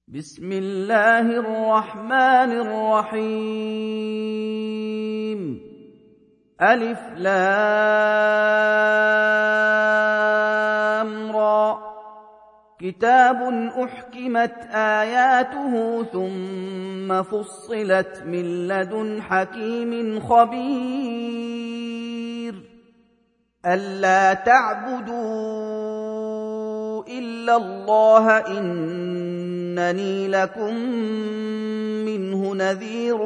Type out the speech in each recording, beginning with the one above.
بسم الله الرحمن الرحيم. ألف لام را. كتاب أحكمت آياته ثم فصلت من لدن حكيم خبير. ألا تعبدوا إلا الله إنني لكم منه نذير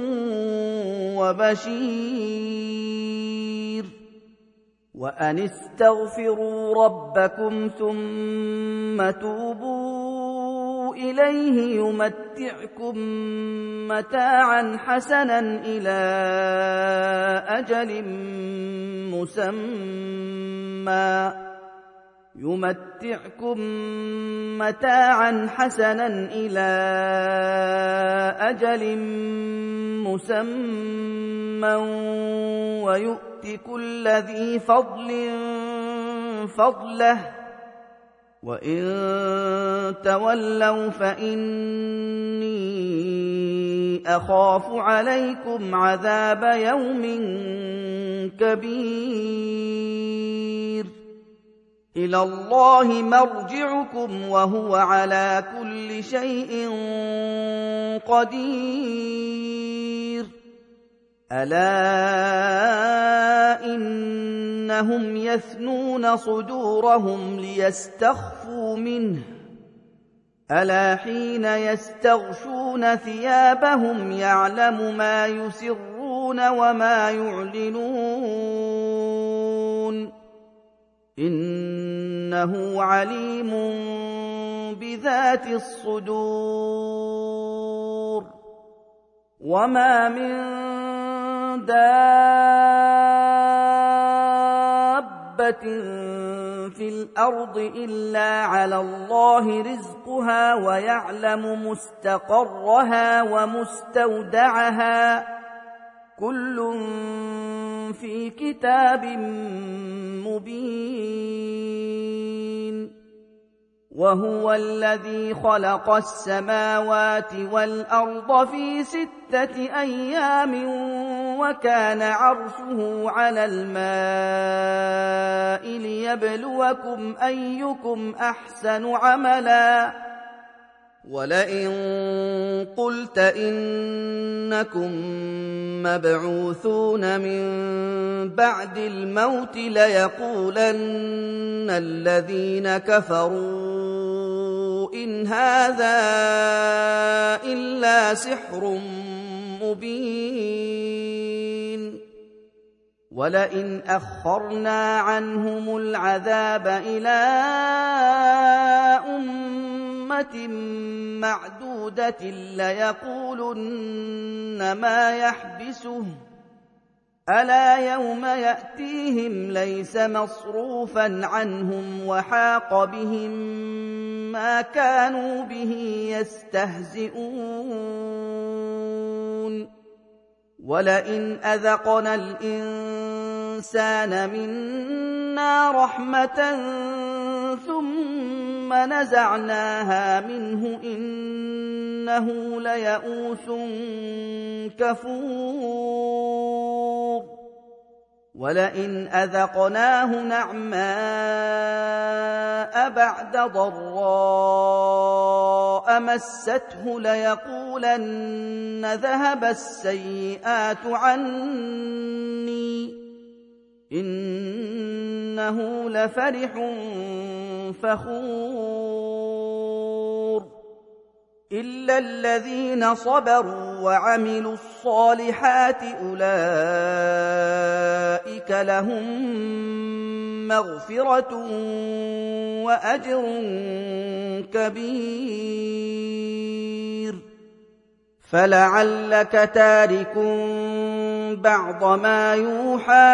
وبشير. وأن استغفروا ربكم ثم توبوا إليه يمتعكم متاعا حسنا إلى أجل مسمى ويؤت كل ذي فضل فضله. وإن تولوا فإني أخاف عليكم عذاب يوم كبير. إلى الله مرجعكم وهو على كل شيء قدير. ألا إنهم يثنون صدورهم ليستخفوا منه ألا حين يستغشون ثيابهم يعلم ما يسرون وما يعلنون إنه عليم بذات الصدور. وما من دابة في الأرض إلا على الله رزقها ويعلم مستقرها ومستودعها كل في كتاب مبين. وهو الذي خلق السماوات والأرض في 6 أيام وكان عرشه على الماء ليبلوكم أيكم أحسن عملا. ولئن قلت إنكم مبعوثون من بعد الموت ليقولن الذين كفروا إن هذا إلا سحر مبين. ولئن أخرنا عنهم العذاب إلى أمة معدودة ليقولن ما يحبسه ألا يوم يأتيهم ليس مصروفا عنهم وحاق بهم ما كانوا به يستهزئون. ولئن أذقنا الإنسان منا رحمة ثم نزعناها منه إنه ليئوس كفور. ولئن أذقناه نعماء بعد ضراء مسته ليقولن ذهب السيئات عني إنه لفرح فخور. إلا الذين صبروا وعملوا الصالحات أولئك لهم مغفرة وأجر كبير. فلعلك تارك بعض ما يوحى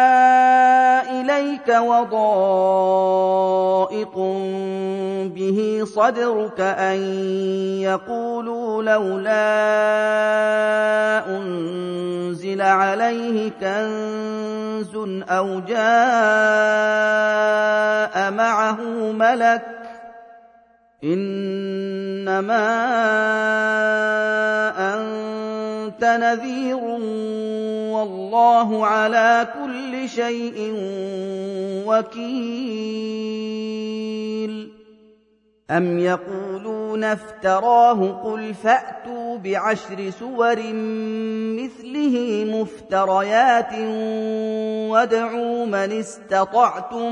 إليك وضائق به صدرك أن يقولوا لولا أنزل عليه كنز أو جاء معه ملك إنما أنت نذير والله على كل شيء وكيل أم يقولون افتراه قل فأتوا بعشر سور مثله مفتريات وادعوا من استطعتم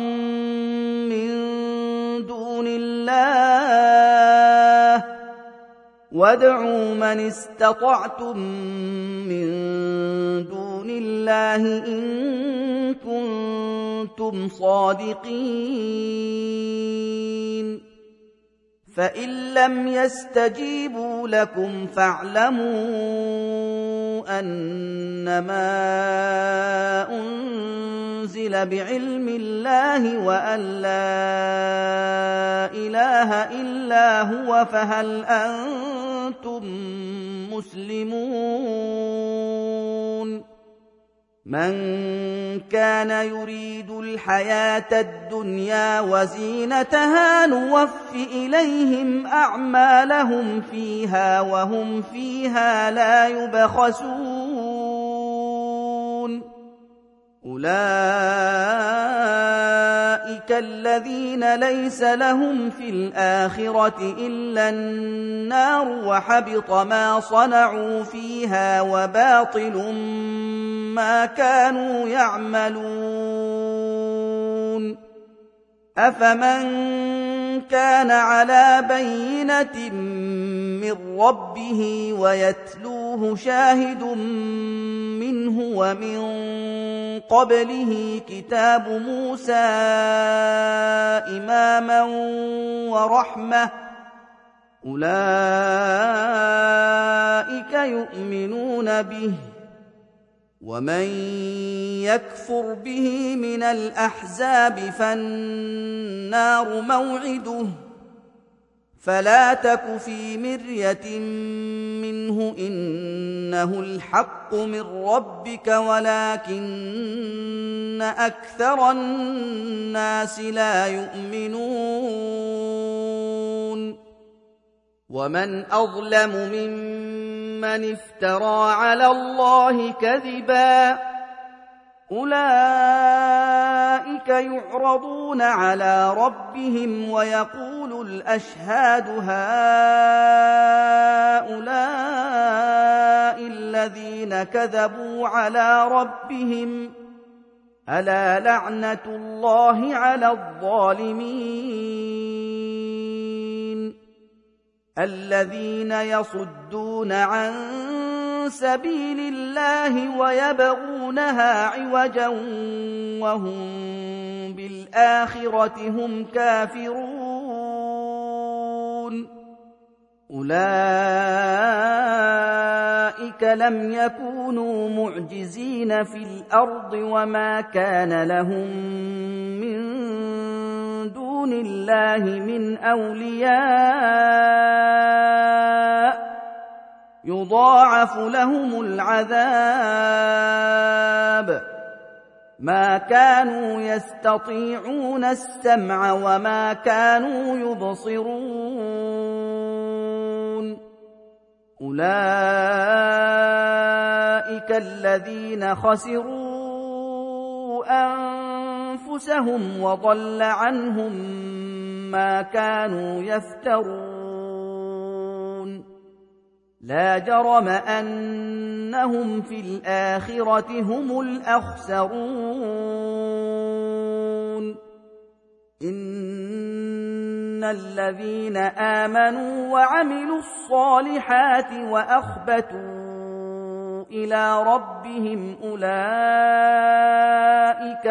من دون الله إن كنتم صادقين فإن لم يستجيبوا لكم فاعلموا أنما أنزل بعلم الله وأن لا إله إلا هو فهل أنتم مسلمون من كان يريد الحياة الدنيا وزينتها نوف إليهم أعمالهم فيها وهم فيها لا يبخسون أولئك الذين ليس لهم في الآخرة إلا النار وحبط ما صنعوا فيها وباطل ما كانوا يعملون أفمن كان على بينة من ربه ويتلوه شاهد منه ومن قبله كتاب موسى إماما ورحمة أولئك يؤمنون به ومن يكفر به من الأحزاب فالنار موعده فلا تك في مرية منه إنه الحق من ربك ولكن أكثر الناس لا يؤمنون ومن أظلم ممن افترى على الله كذبا أولئك يعرضون على ربهم ويقول الأشهاد هؤلاء الذين كذبوا على ربهم ألا لعنة الله على الظالمين الذين يصدون عن سبيل الله ويبغونها عوجا وهم بالآخرة هم كافرون أولئك لم يكونوا معجزين في الأرض وما كان لهم من دون الله من أولياء يضاعف لهم العذاب ما كانوا يستطيعون السمع وما كانوا يبصرون أولئك الذين خسروا أنفسهم وضل عنهم ما كانوا يفترون لا جرم أنهم في الآخرة هم الأخسرون إن الذين آمنوا وعملوا الصالحات وأخبتوا إلى ربهم أولئك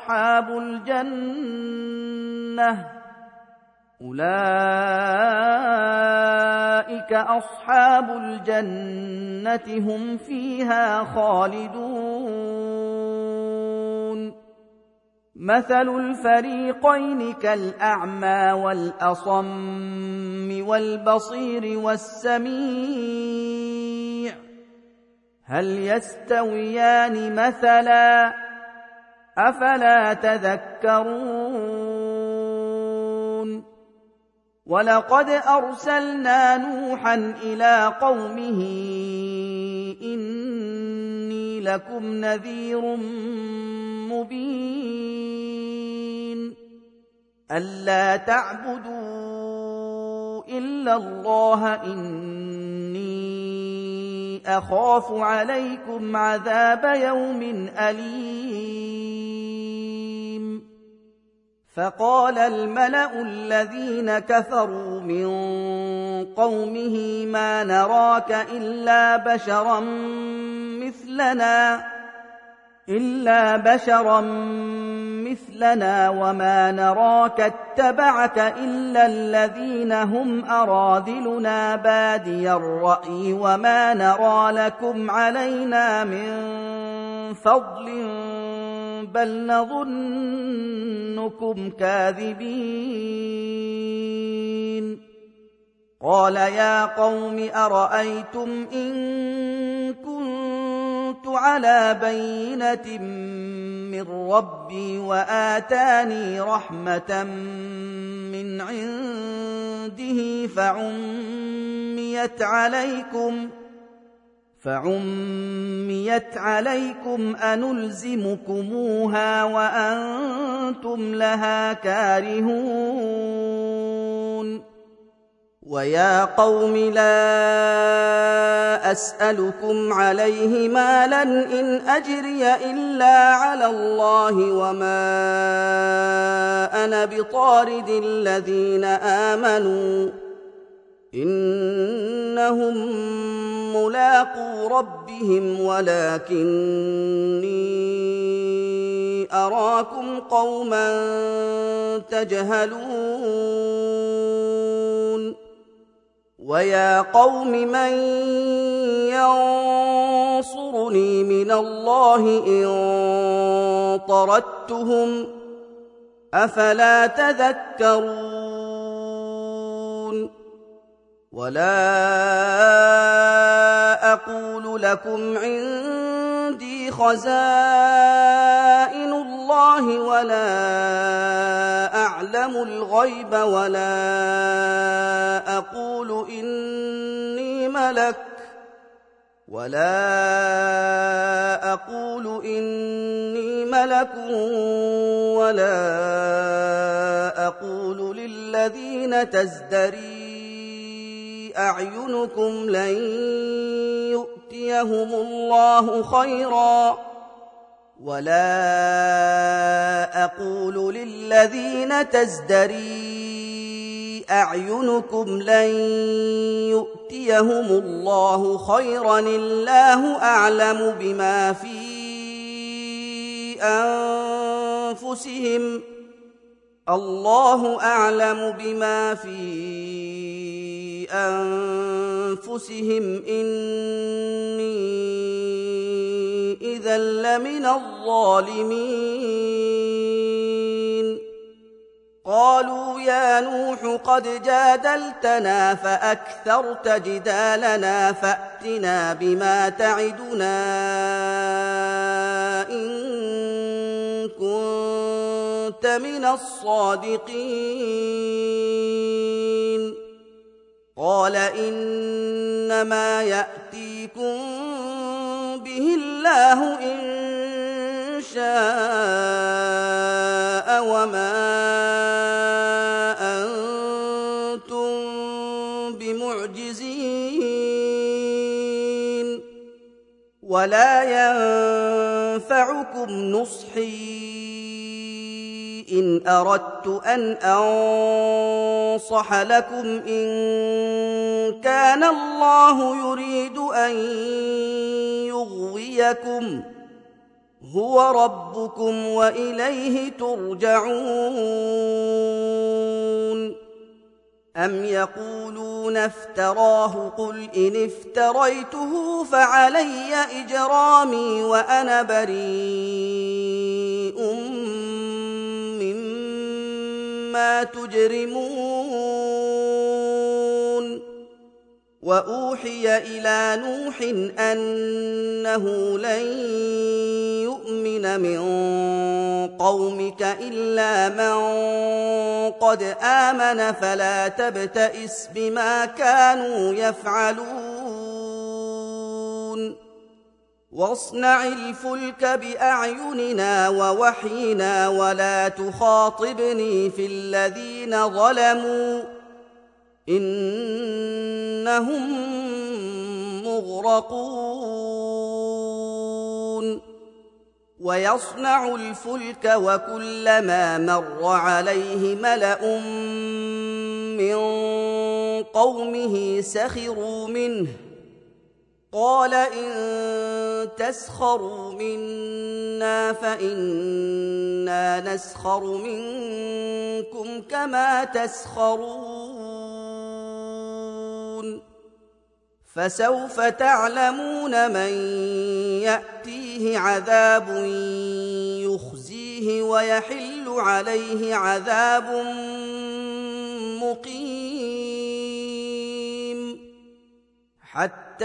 أصحاب الجنة هم فيها خالدون مثل الفريقين كالأعمى والأصم والبصير والسميع هل يستويان مثلا أفلا تذكرون ولقد أرسلنا نوحا إلى قومه إني لكم نذير مبين ألا تعبدوا إلا الله إني أخاف عليكم عذاب يوم أليم فقال الملأ الذين كفروا من قومه ما نراك إلا بشرا مثلنا وما نراك اتبعك إلا الذين هم أراذلنا بادي الرأي وما نرى لكم علينا من فضل بل نظنكم كاذبين قال يا قوم أرأيتم إن كنت على بينة من ربي وآتاني رحمة من عنده فعميت عليكم أنلزمكموها وأنتم لها كارهون ويا قوم لا أسألكم عليه مالا إن أجري إلا على الله وما أنا بطارد الذين آمنوا إنهم ملاقو ربهم ولكني أراكم قوما تجهلون ويا قوم من ينصرني من الله إن طردتهم أفلا تذكرون ولا أقول لكم عندي خزائن الله ولا أعلم الغيب ولا أقول إني ملك ولا أقول للذين تزدري أعينكم لن يؤتيهم الله خيرا ولا أقول للذين تزدري أعينكم لن يؤتيهم الله خيرا الله أعلم بما في أنفسهم الله أعلم بما في أنفسهم إني إذا لمن الظالمين قالوا يا نوح قد جادلتنا فأكثرت جدالنا فأتنا بما تعدنا إن كنت من الصادقين قال إنما يأتيكم به الله إن شاء وما أنتم بمعجزين ولا ينفعكم نصحي إن أردت أن أنصح لكم إن كان الله يريد أن يغويكم هو ربكم وإليه ترجعون أم يقولون افتراه قل إن افتريته فعلي إجرامي وأنا بريء مما تجرمون وأوحي إلى نوح أنه لن يؤمن من قومك إلا من قد آمن فلا تبتئس بما كانوا يفعلون واصنع الفلك بأعيننا ووحينا ولا تخاطبني في الذين ظلموا إنهم مغرقون ويصنع الفلك وكلما مر عليه ملأ من قومه سخروا منه قال إن تسخروا منا فإنا نسخر منكم كما تسخرون فسوف تعلمون من يأتيه عذاب يخزيه ويحل عليه عذاب مقيم حتى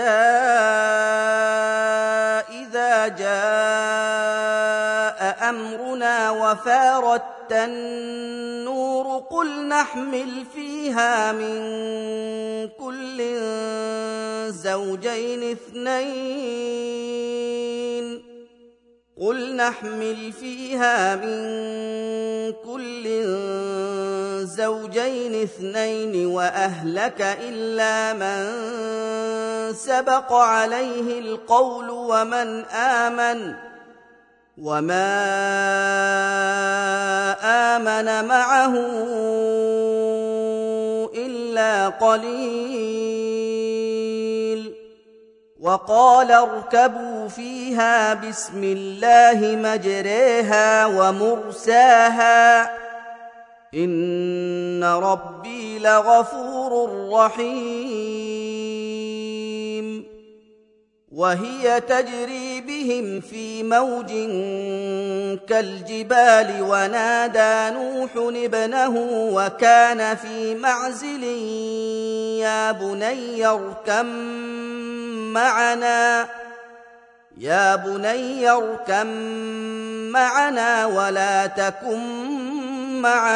إذا جاء أمرنا وفارت النور قل نحمل فيها من كل زوجين اثنين وأهلك إلا من سبق عليه القول ومن آمن وما آمن معه إلا قليل وقال اركبوا فيها بسم الله مجريها ومرساها إن ربي لغفور رحيم وهي تجري بهم في موج كالجبال ونادى نوح ابنه وكان في معزل يا بني اركم معنا ولا تكن مع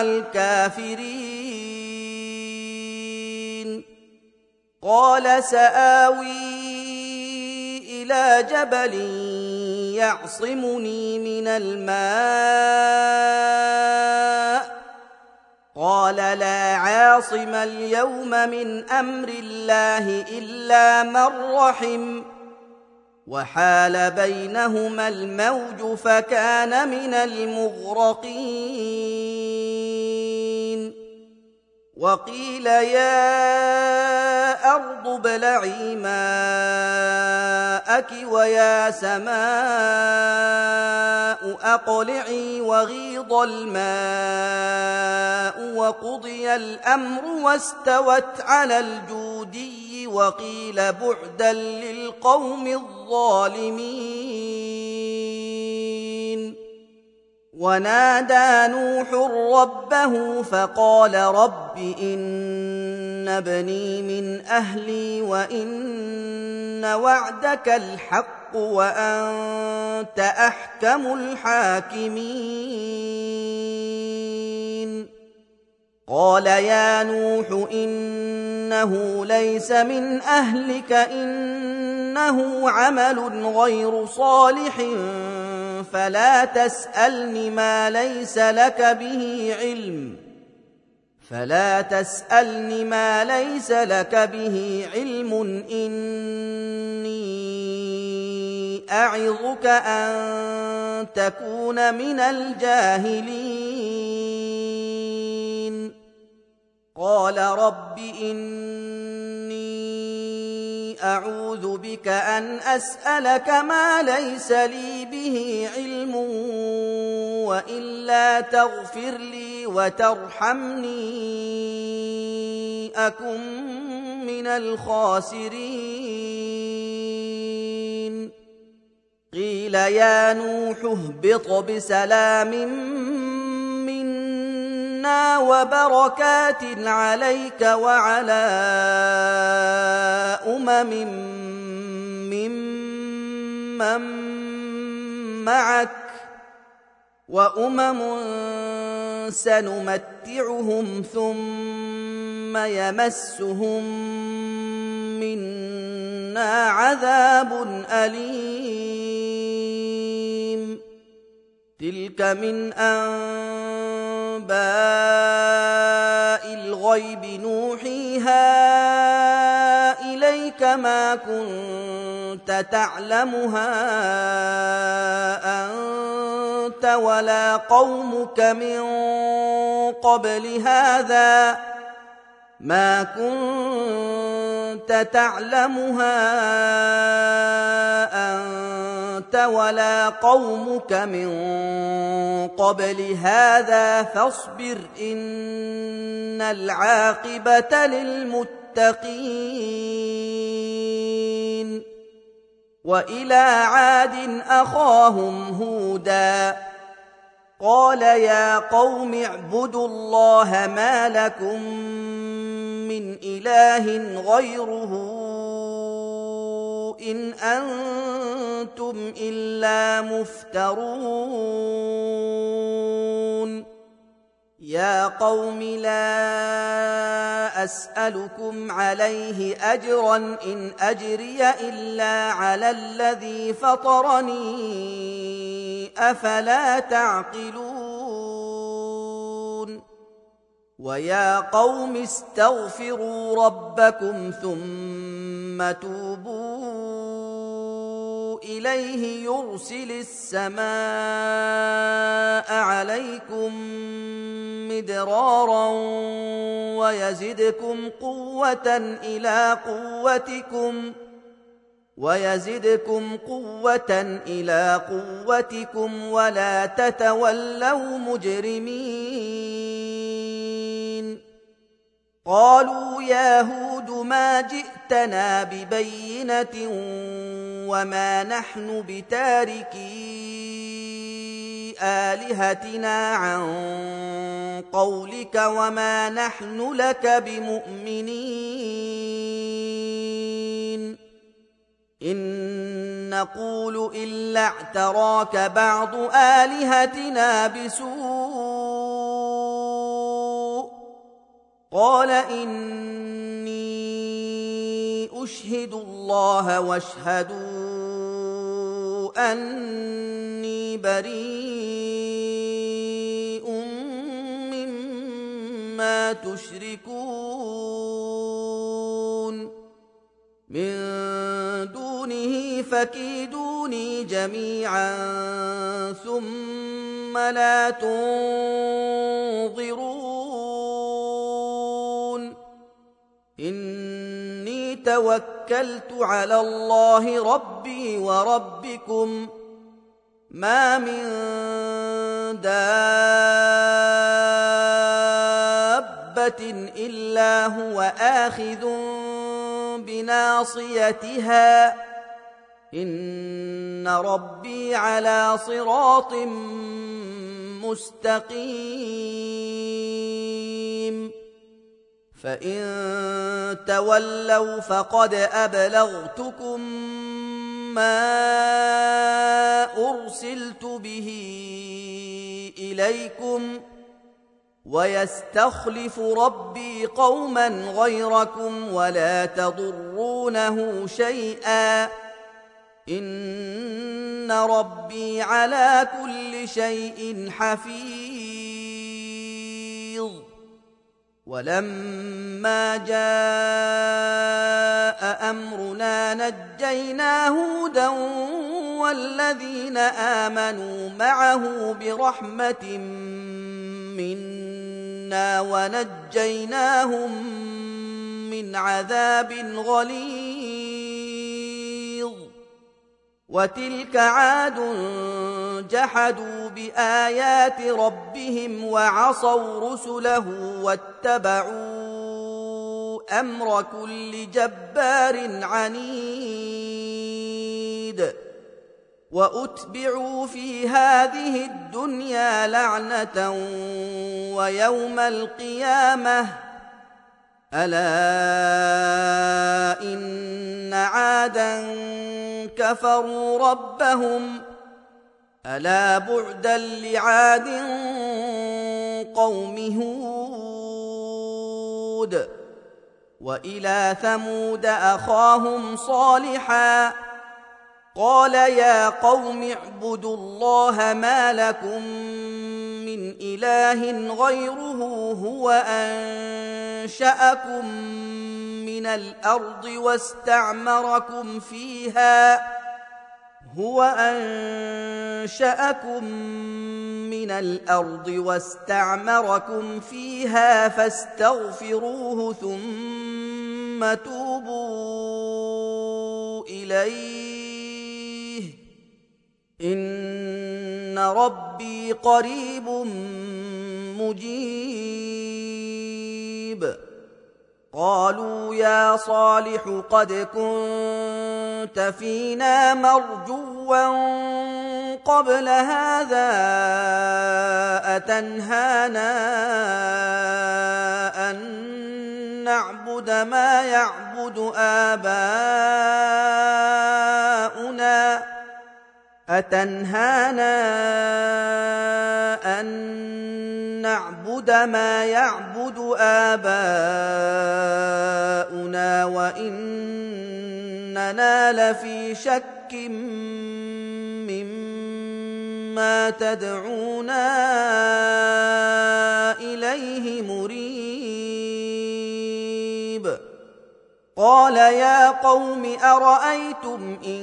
الكافرين قال سآوي إلى جبل يعصمني من الماء قال لا عاصم اليوم من أمر الله إلا من رحم وحال بينهما الموج فكان من المغرقين وقيل يا أرض ابلعي ماءك ويا سماء أقلعي وغيض الماء وقضي الأمر واستوت على الجودي وقيل بعدا للقوم الظالمين ونادى نوح ربه فقال رب إن ابني من أهلي وإن وعدك الحق وأنت أحكم الحاكمين قال يا نوح إنه ليس من أهلك إنه عمل غير صالح فلا تسألني ما ليس لك به علم إني أعظك أن تكون من الجاهلين قال رب إني أعوذ بك أن أسألك ما ليس لي به علم وإلا تغفر لي وترحمني أكن من الخاسرين قيل يا نوح اهبط بسلام منا وبركات عليك وعلى ممن معك وأمم سنمتعهم ثم يمسهم منا عذاب أليم تلك من أنباء الغيب نوحيها إليك ما كنت تعلمها أنت ولا قومك من قبل هذا فاصبر إن العاقبة للمتقين وإلى عاد أخاهم هودا قال يا قوم اعبدوا الله ما لكم من إله غيره إن أنتم إلا مفترون يا قوم لا أسألكم عليه أجرا إن أجري إلا على الذي فطرني أفلا تعقلون ويا قوم استغفروا ربكم ثم توبوا إليه يرسل السماء عليكم مدرارا ويزدكم قوة إلى قوتكم ولا تتولوا مجرمين قالوا يا هود ما جئتنا ببينة وما نحن بتاركي آلهتنا عن قولك وما نحن لك بمؤمنين إن نقول إلا اعتراك بعض آلهتنا بسوء قال إني أشهد الله واشهدوا أني بريء مما تشركون من دونه فكيدوني جميعا ثم لا تنظرون إني توكلت على الله ربي وربكم ما من دابة إلا هو آخذ بناصيتها إن ربي على صراط مستقيم فإن تولوا فقد أبلغتكم ما أرسلت به إليكم ويستخلف ربي قوما غيركم ولا تضرونه شيئا إن ربي على كل شيء حفيظ ولما جاء أمرنا نجينا هودا والذين آمنوا معه برحمة منا ونجيناهم من عذاب غليظ وتلك عاد جحدوا بآيات ربهم وعصوا رسله واتبعوا أمر كل جبار عنيد وأتبعوا في هذه الدنيا لعنة ويوم القيامة ألا إن عادا كفروا ربهم ألا بعدا لعاد قوم هود وإلى ثمود أخاهم صالحا قال يا قوم اعبدوا الله ما لكم من إله غيره هو أنشأكم من الأرض واستعمركم فيها فاستغفروه ثم توبوا إليه إن ربي قريب مجيب قالوا يا صالح قد كنت فينا مرجوا قبل هذا أتنهانا أن نعبد ما يعبد آباؤنا وإننا لفي شك مما تدعونا إليه مريب قال يا قوم أرأيتم إن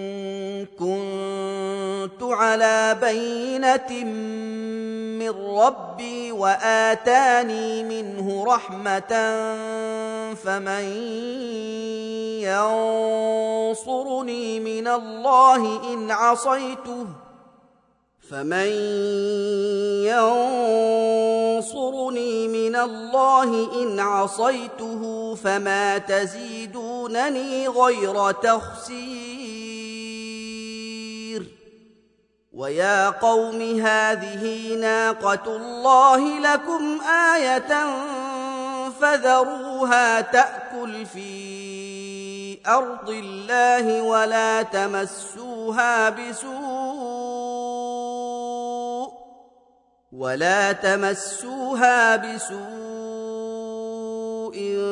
كنت على بينة من ربي وآتاني منه رحمة فمن ينصرني من الله إن عصيته فما تزيدونني غير تخسير ويا قوم هذه ناقة الله لكم آية فذروها تأكل في أرض الله ولا تمسوها بسوء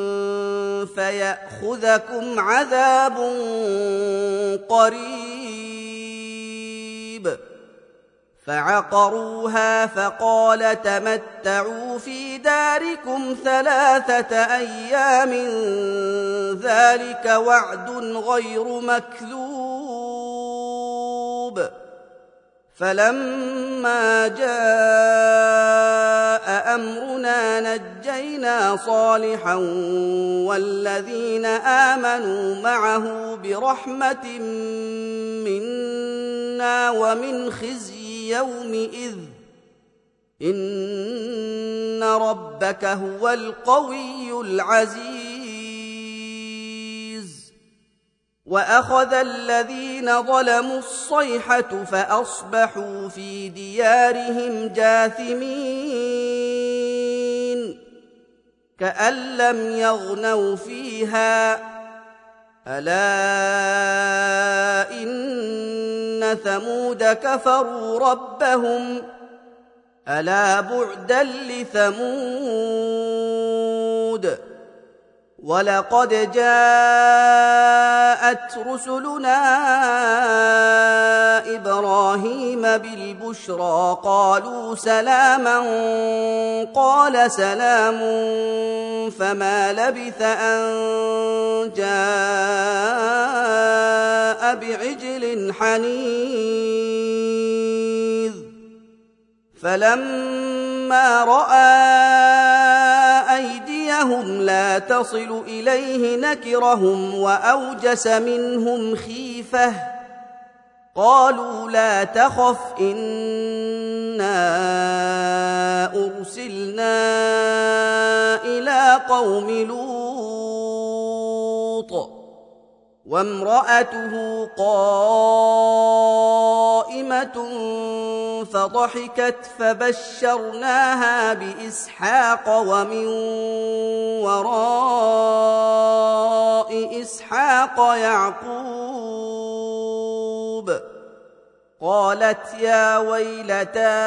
فيأخذكم عذاب قريب فعقروها فقال تمتعوا في داركم 3 أيام ذلك وعد غير مكذوب فلما جاء أمرنا نجينا صالحا والذين آمنوا معه برحمة منا ومن خزي يومئذ إن ربك هو القوي العزيز وأخذ الذين ظلموا الصيحة فأصبحوا في ديارهم جاثمين كأن لم يغنوا فيها ألا إن ثمود كفروا ربهم ألا بعدا لثمود ولقد جاءت رسلنا إبراهيم بالبشرى قالوا سلاما قال سلام فما لبث أن جاء بعجل حنيذ فلما رأى أيديهم لا تصل إليه نكرهم وأوجس منهم خيفة قالوا لا تخف إنا أرسلنا إلى قوم لوط وامرأته قائمة فضحكت فبشرناها بإسحاق ومن وراء إسحاق يعقوب قالت يا ويلتى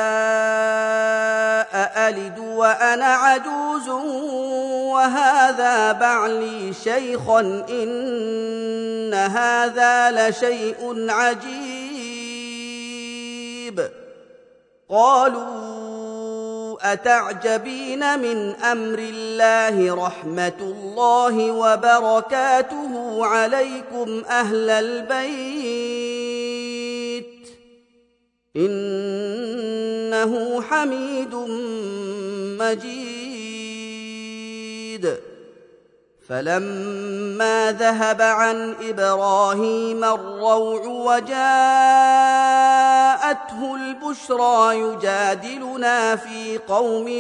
أألد وأنا عجوز وهذا بعلي شيخا إن هذا لشيء عجيب قالوا أتعجبين من أمر الله رحمة الله وبركاته عليكم أهل البيت إنه حميد مجيد فلما ذهب عن إبراهيم الروع وجاءته البشرى يجادلنا في قوم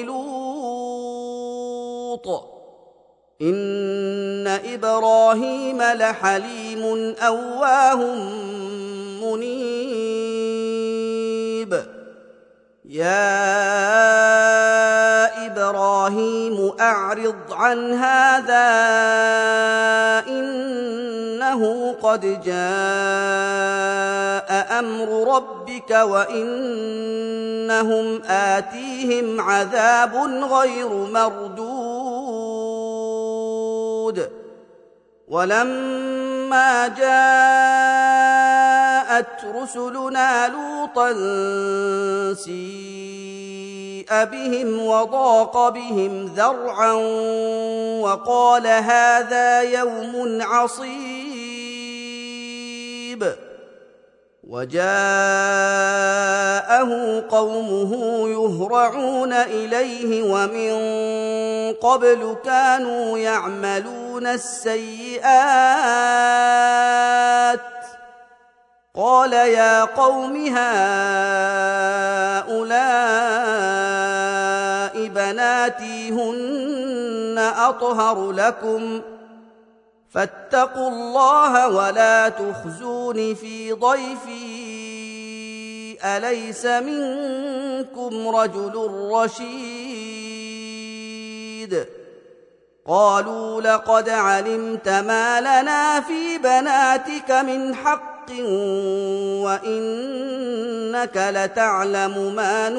لوط إن إبراهيم لحليم أواه منيب يا إبراهيم أعرض عن هذا إنه قد جاء أمر ربك وإنهم آتيهم عذاب غير مردود ولما جاءت رسلنا لوطا سيء بهم وضاق بهم ذرعا وقال هذا يوم عصيب وجاءه قومه يهرعون إليه ومن قبل كانوا يعملون السيئات قال يا قوم هؤلاء بناتي هن أطهر لكم فاتقوا الله ولا تخزون في ضيفي أليس منكم رجل رشيد قالوا لقد علمت ما لنا في بناتك من حق وإنك لتعلم ما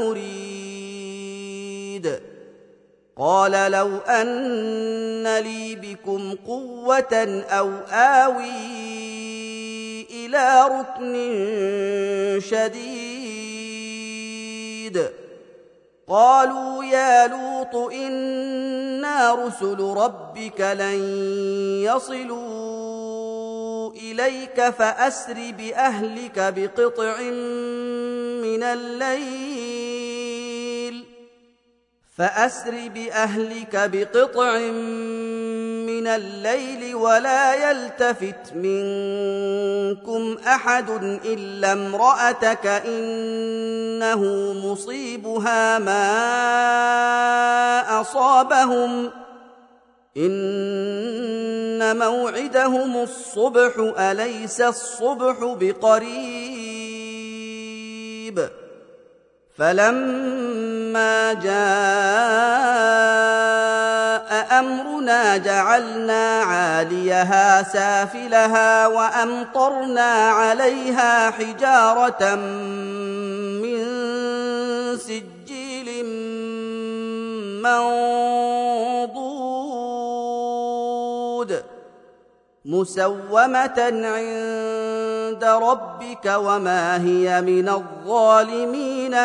نريد قال لو أن لي بكم قوة أو آوي إلى ركن شديد قالوا يا لوط إنا رسل ربك لن يصلوا إليك فأسر بأهلك بقطع من الليل ولا يلتفت منكم أحد إلا امرأتك إنه مصيبها ما أصابهم إن موعدهم الصبح أليس الصبح بقريب فلما جاء أمرنا جعلنا عاليها سافلها وأمطرنا عليها حجارة من سجيل منضود مسومة عند ربك وما هي من الظالمين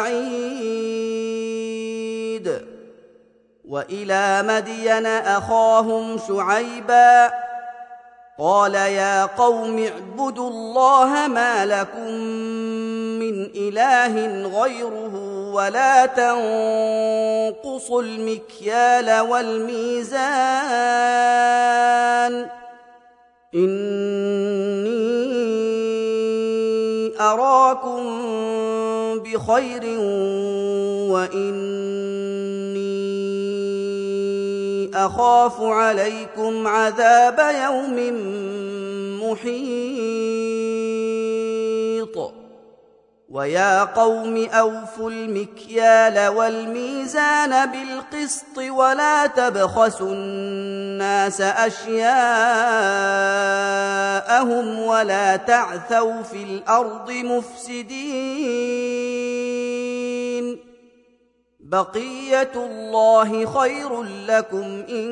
ببعيد وإلى مدين أخاهم شعيبا قال يا قوم اعبدوا الله ما لكم من إله غيره ولا تنقصوا المكيال والميزان إني أراكم بخير وإني أخاف عليكم عذاب يوم محيط ويا قوم أوفوا المكيال والميزان بالقسط ولا تبخسوا الناس أشياءهم ولا تعثوا في الأرض مفسدين بقية الله خير لكم إن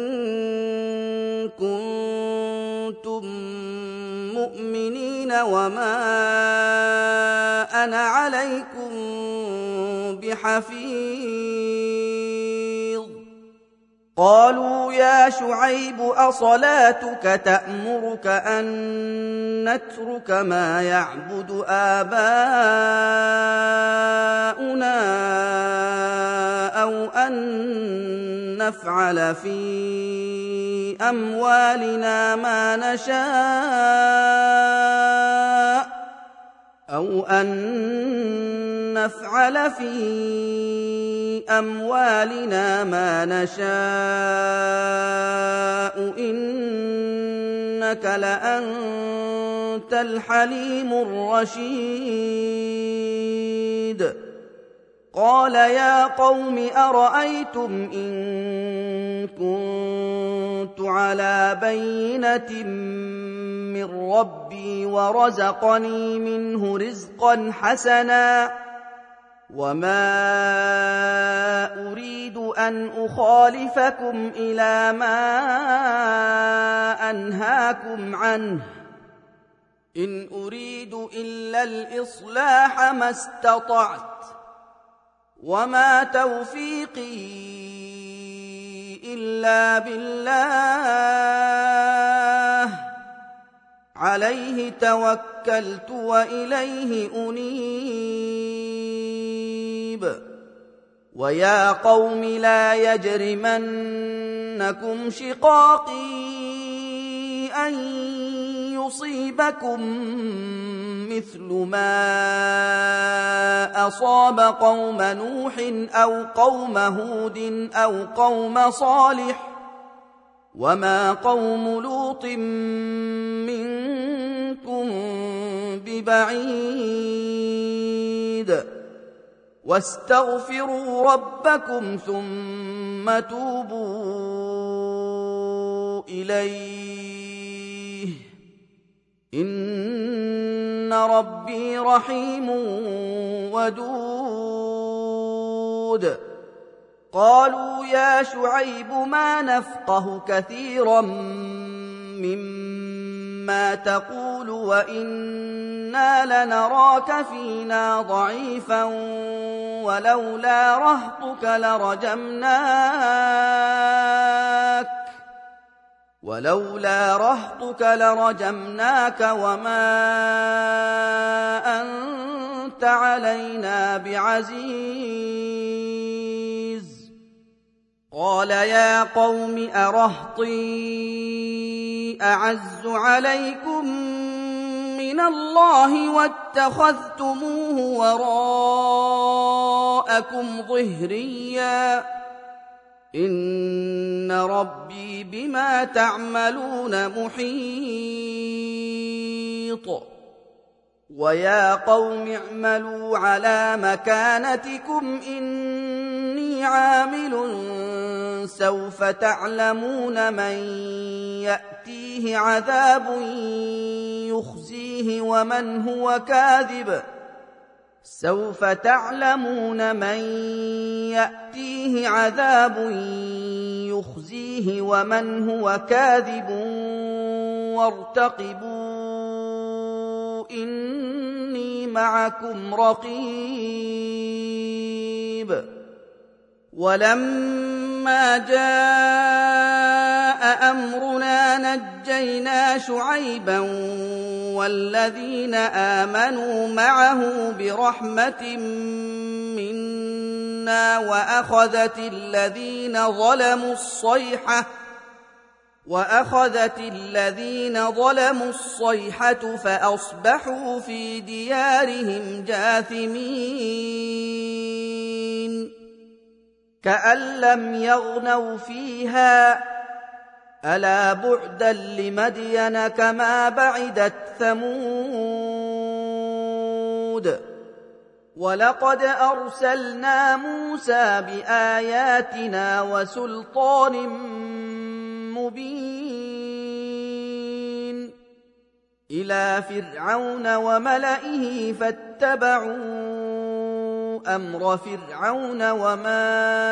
كنتم مؤمنين وما أنا عليكم بحفيظ قالوا يا شعيب أصلاتك تأمرك أن نترك ما يعبد آباؤنا أو أن نفعل في أموالنا ما نشاء أو أن نفعل في أموالنا ما نشاء إنك لأنت الحليم الرشيد قال يا قوم أرأيتم إن كنت على بينة من ربي ورزقني منه رزقا حسنا وما أريد أن أخالفكم إلى ما أنهاكم عنه إن أريد إلا الإصلاح ما استطعت وما توفيقي إلا بالله عليه توكلت وإليه أنيب ويا قوم لا يجرمنكم شقاقي أن يصيبكم مثل ما أصاب قوم نوح أو قوم هود أو قوم صالح وما قوم لوط منكم ببعيد واستغفروا ربكم ثم توبوا إليه إن ربي رحيم ودود قالوا يا شعيب ما نفقه كثيرا مما تقول وإنا لنراك فينا ضعيفا ولولا رهطك لرجمناك وما أنت علينا بعزيز قال يا قوم أرهطي أعز عليكم من الله واتخذتموه وراءكم ظهريا إن ربي بما تعملون محيط ويا قوم اعملوا على مكانتكم إني عامل سوف تعلمون من يأتيه عذاب يخزيه ومن هو كاذب سوف تعلمون من يأتيه عذاب يخزيه ومن هو كاذب وارتقبوا إني معكم رقيب ولما جاء أمرنا نجينا شعيبا والذين آمنوا معه برحمة منا وأخذت الذين ظلموا الصيحة فأصبحوا في ديارهم جاثمين كأن لم يغنوا فيها ألا بعدا لمدين كما بعدت ثمود ولقد أرسلنا موسى بآياتنا وسلطان مبين إلى فرعون وملئه فاتبعوا أمر فرعون وما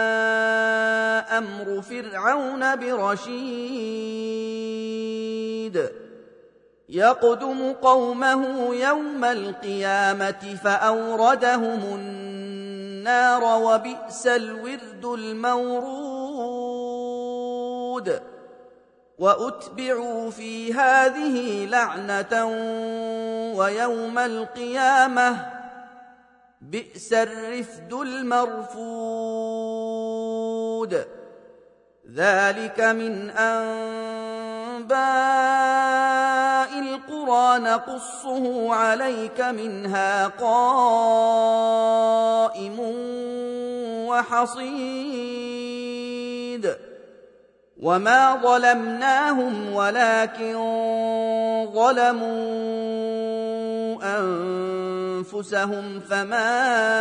أمر فرعون برشيد يقدم قومه يوم القيامة فأوردهم النار وبئس الورد المورود وأتبعوا في هذه لعنة ويوم القيامة بئس الرفد المرفود ذلك من أنباء القرى نقصه عليك منها قائم وحصيد وما ظلمناهم ولكن ظلموا أنفسهم فما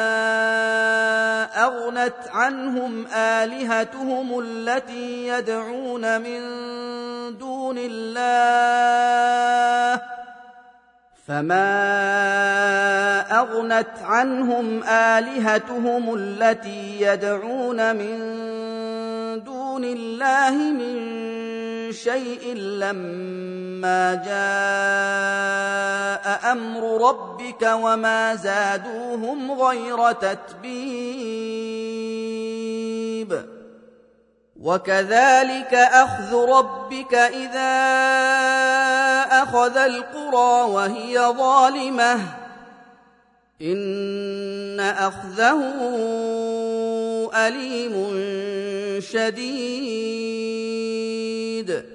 أغنت عنهم آلهتهم التي يدعون من دون الله من شيء لما جاء أمر ربك وما زادوهم غير تتبيب وكذلك أخذ ربك إذا أخذ القرى وهي ظالمة إن أخذه أليم شديد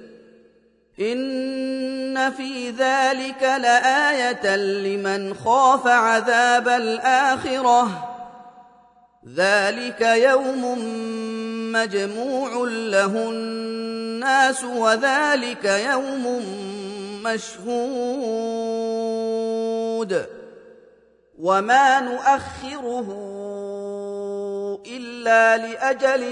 إن في ذلك لآية لمن خاف عذاب الآخرة ذلك يوم مجموع له الناس وذلك يوم مشهود وما نؤخره إلا لأجل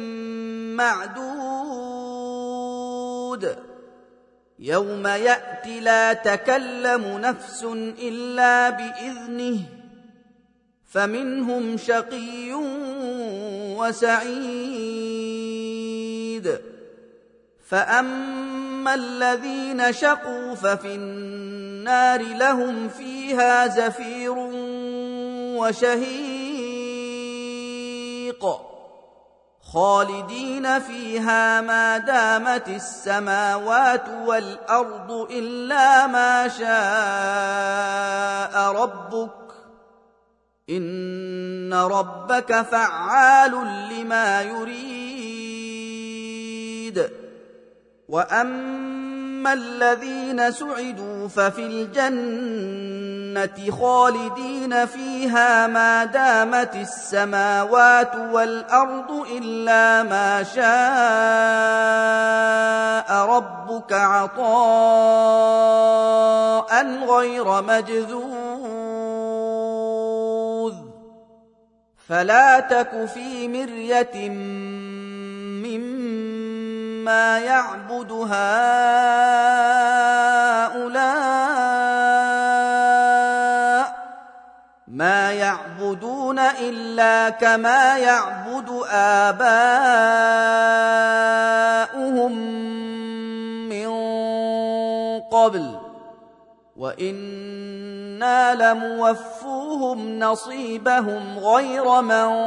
معدود يوم يأتي لا تكلم نفس إلا بإذنه فمنهم شقي وسعيد فأما الذين شقوا ففي النار لهم فيها زفير وشهيق خالدين فيها ما دامت السماوات والأرض إلا ما شاء ربك إن ربك فعال لما يريد وأما الذين سعدوا ففي الجنة خالدين فيها ما دامت السماوات والأرض إلا ما شاء ربك عطاء غير مجذوذ فلا تك في مرية مما يعبد هؤلاء ما يعبدون إلا كما يعبد آباؤهم من قبل وإنا لموفوهم نصيبهم غير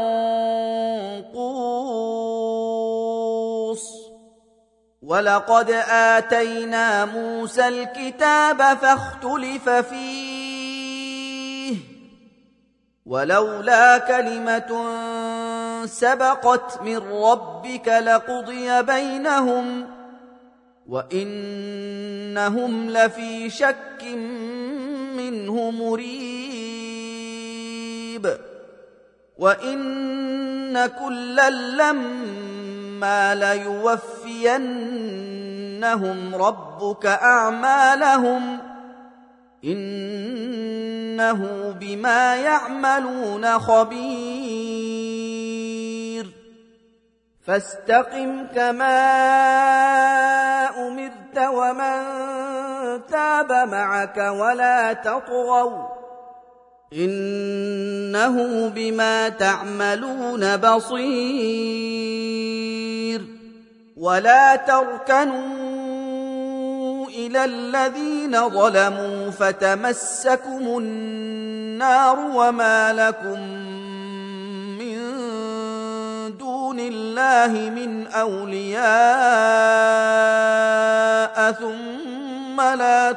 منقوص ولقد آتينا موسى الكتاب فاختلف فيه ولولا كلمة سبقت من ربك لقضي بينهم وإنهم لفي شك منه مريب وإن كلا لما ليوفينهم سيرينهم ربك أعمالهم إنه بما يعملون خبير فاستقم كما أمرت ومن تاب معك ولا تطغوا إنه بما تعملون بصير ولا تركنوا إلى الذين ظلموا فتمسكم النار وما لكم من دون الله من أولياء ثم لا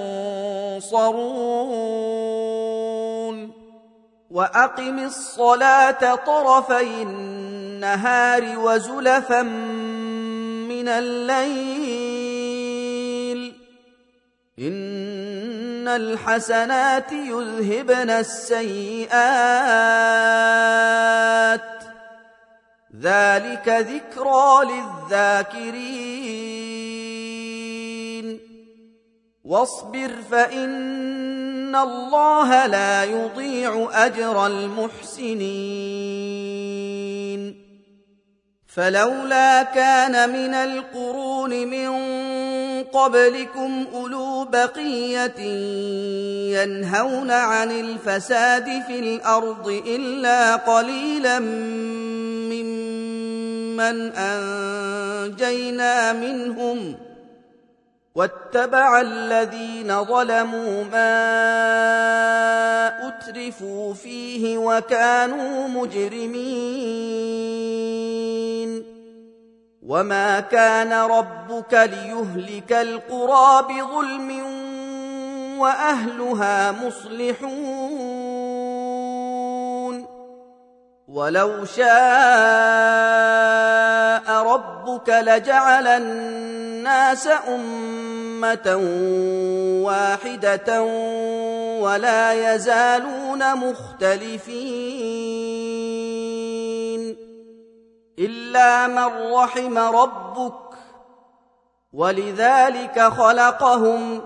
تنصرون وأقم الصلاة طرفي النهار وزلفا من الليل إن الحسنات يذهبن السيئات ذلك ذكرى للذاكرين واصبر فإن الله لا يضيع أجر المحسنين فلولا كان من القرون من قبلكم أولو بقية ينهون عن الفساد في الأرض إلا قليلا ممن أنجينا منهم واتبع الذين ظلموا ما أترفوا فيه وكانوا مجرمين وما كان ربك ليهلك القرى بظلم وأهلها مصلحون ولو شاء ربك لجعل الناس أمة واحدة ولا يزالون مختلفين إلا من رحم ربك ولذلك خلقهم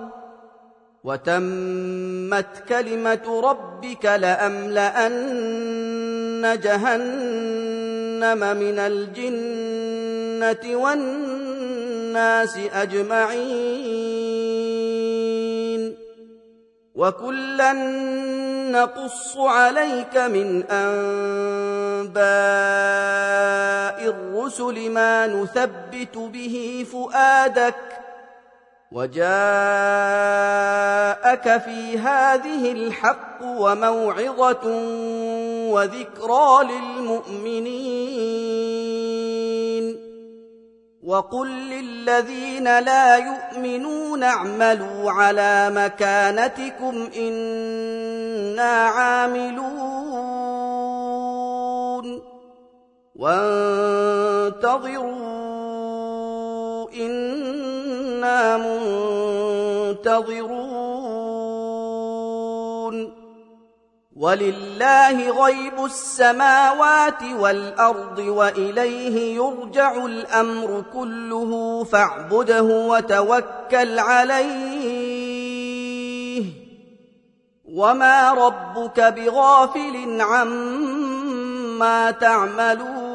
وتمت كلمة ربك لأملأن جهنم من الجنة والناس أجمعين وكلا نقص عليك من أنباء الرسل ما نثبت به فؤادك وجاءك في هذه الحق وموعظة وذكرى للمؤمنين وقل للذين لا يؤمنون اعملوا على مكانتكم إنا عاملون وانتظروا إنا منتظرون ولله غيب السماوات والأرض وإليه يرجع الأمر كله فاعبده وتوكل عليه وما ربك بغافل عما تعملون